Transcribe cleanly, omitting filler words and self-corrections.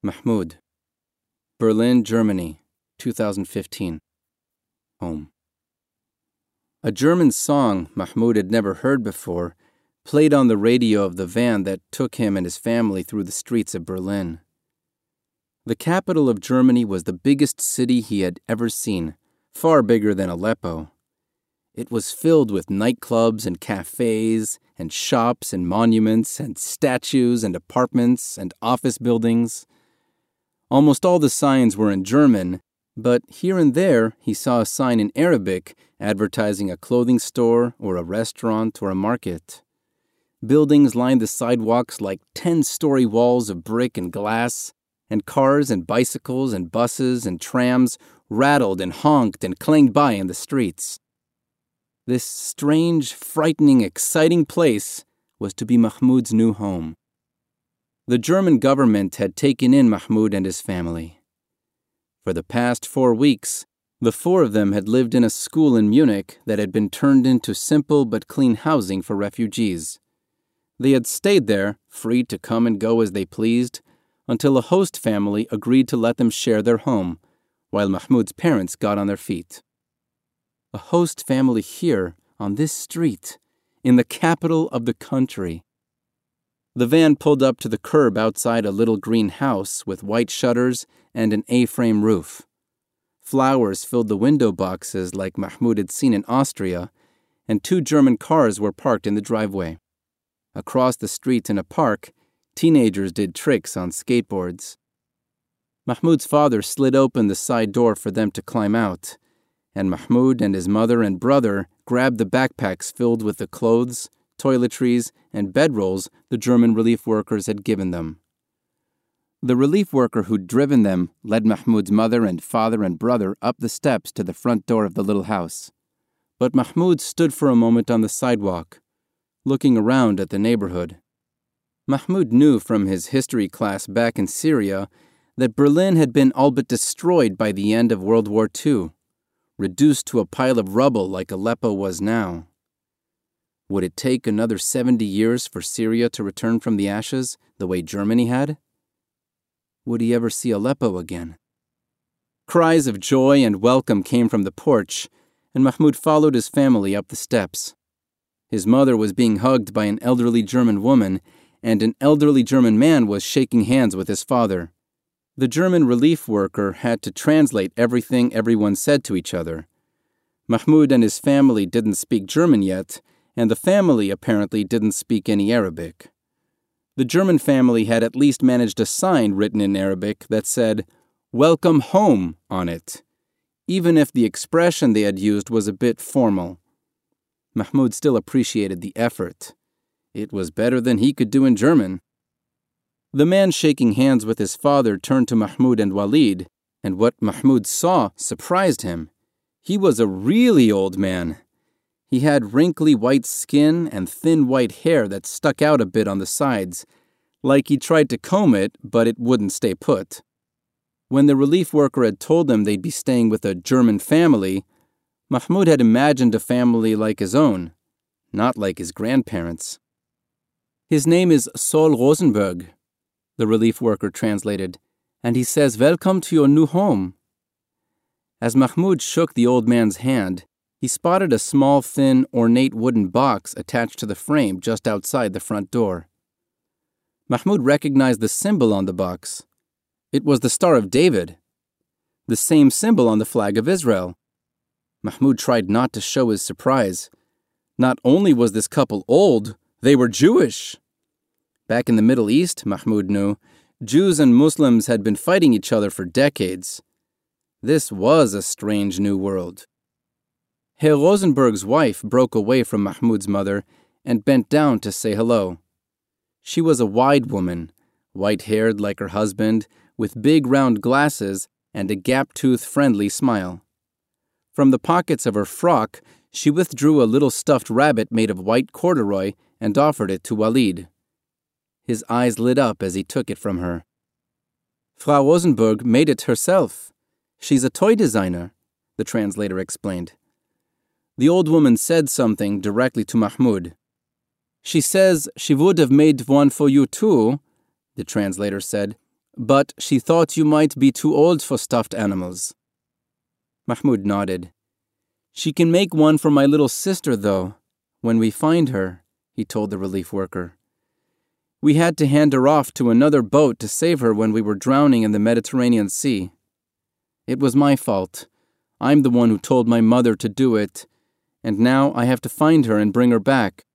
Mahmoud. Berlin, Germany, 2015. Home. A German song Mahmoud had never heard before played on the radio of the van that took him and his family through the streets of Berlin. The capital of Germany was the biggest city he had ever seen, far bigger than Aleppo. It was filled with nightclubs and cafes and shops and monuments and statues and apartments and office buildings. Almost all the signs were in German, but here and there he saw a sign in Arabic advertising a clothing store or a restaurant or a market. Buildings lined the sidewalks like 10-story walls of brick and glass, and cars and bicycles and buses and trams rattled and honked and clanged by in the streets. This strange, frightening, exciting place was to be Mahmoud's new home. The German government had taken in Mahmoud and his family. For the past 4 weeks, the 4 of them had lived in a school in Munich that had been turned into simple but clean housing for refugees. They had stayed there, free to come and go as they pleased, until a host family agreed to let them share their home, while Mahmoud's parents got on their feet. A host family here, on this street, in the capital of the country. The van pulled up to the curb outside a little green house with white shutters and an A-frame roof. Flowers filled the window boxes like Mahmoud had seen in Austria, and 2 German cars were parked in the driveway. Across the street in a park, teenagers did tricks on skateboards. Mahmoud's father slid open the side door for them to climb out, and Mahmoud and his mother and brother grabbed the backpacks filled with the clothes, toiletries, and bedrolls the German relief workers had given them. The relief worker who'd driven them led Mahmoud's mother and father and brother up the steps to the front door of the little house. But Mahmoud stood for a moment on the sidewalk, looking around at the neighborhood. Mahmoud knew from his history class back in Syria that Berlin had been all but destroyed by the end of World War II, reduced to a pile of rubble like Aleppo was now. Would it take another 70 years for Syria to return from the ashes the way Germany had? Would he ever see Aleppo again? Cries of joy and welcome came from the porch, and Mahmoud followed his family up the steps. His mother was being hugged by an elderly German woman, and an elderly German man was shaking hands with his father. The German relief worker had to translate everything everyone said to each other. Mahmoud and his family didn't speak German yet, and the family apparently didn't speak any Arabic. The German family had at least managed a sign written in Arabic that said, "Welcome home," on it, even if the expression they had used was a bit formal. Mahmoud still appreciated the effort. It was better than he could do in German. The man shaking hands with his father turned to Mahmoud and Walid, and what Mahmoud saw surprised him. He was a really old man. He had wrinkly white skin and thin white hair that stuck out a bit on the sides, like he tried to comb it, but it wouldn't stay put. When the relief worker had told them they'd be staying with a German family, Mahmoud had imagined a family like his own, not like his grandparents. "His name is Saul Rosenberg," the relief worker translated, "and he says, 'Welcome to your new home.'" As Mahmoud shook the old man's hand, he spotted a small, thin, ornate wooden box attached to the frame just outside the front door. Mahmoud recognized the symbol on the box. It was the Star of David, the same symbol on the flag of Israel. Mahmoud tried not to show his surprise. Not only was this couple old, they were Jewish. Back in the Middle East, Mahmoud knew, Jews and Muslims had been fighting each other for decades. This was a strange new world. Herr Rosenberg's wife broke away from Mahmoud's mother and bent down to say hello. She was a wide woman, white-haired like her husband, with big round glasses and a gap-toothed friendly smile. From the pockets of her frock, she withdrew a little stuffed rabbit made of white corduroy and offered it to Walid. His eyes lit up as he took it from her. "Frau Rosenberg made it herself. She's a toy designer," the translator explained. The old woman said something directly to Mahmoud. "She says she would have made one for you too," the translator said, but she thought you might be too old for stuffed animals." Mahmoud nodded. "She can make one for my little sister, though, when we find her," he told the relief worker. "We had to hand her off to another boat to save her when we were drowning in the Mediterranean Sea. It was my fault. I'm the one who told my mother to do it, and now I have to find her and bring her back."